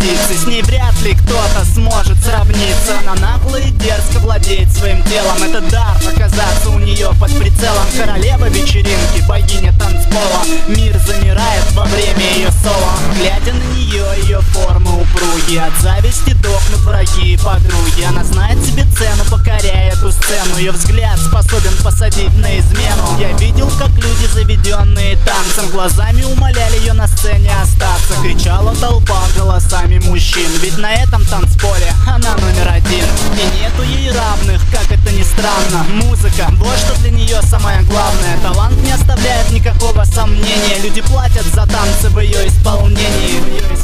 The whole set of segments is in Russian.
традиций. С ней вряд ли кто-то сможет сравниться. Она нагло и дерзко владеет своим телом. Это дар оказаться у нее под прицелом. Королева вечеринки, богиня танцпола. Мир замирает во время ее соло. Глядя на нее, ее формы упруги. От зависти дохнут враги и подруги. Она знает себе цену, покоряя эту сцену. Ее взгляд способен посадить на измену. Я видел, как люди, заведенные танцем, глазами умоляли ее на сцене остаться. Кричала толпа голосами мужчин. Ведь на этом танцполе она номер один. И нету ей равных, как это ни странно. Музыка, вот что для нее самое главное. Талант не оставляет никакого сомнения. Люди платят за танцы в ее исполнении.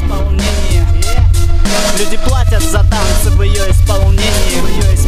Люди платят за танцы в ее исполнении.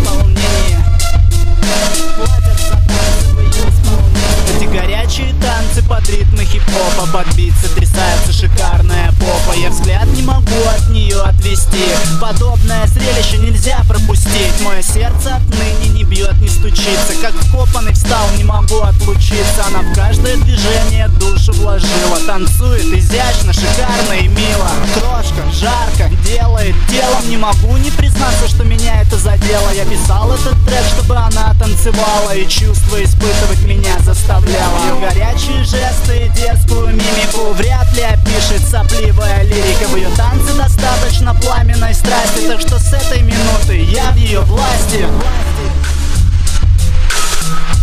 Платят за танцы в ее исполнении. Эти горячие танцы под ритмы хип-хопа. Под бит сотрясается шикарная попа. Я взгляд не могу от нее отвести. Подобное зрелище нельзя пропустить. Мое сердце отныне не бьет, не стучится. Как вкопанный встал, не могу отлучиться. Она в каждое движение душу вложила. Танцует изящно, шикарно и мило. Крошка, жарко, делает телом. Не могу не признаться, что меня это задело. Я писал этот трек, чтобы она танцевала и чувства испытывать меня заставляла. Ее горячие жесты и дерзкую мимику вряд ли опишет сопливая лирика. В ее танце достаточно пламенной страсти. Так что с этой минуты я в ее власти.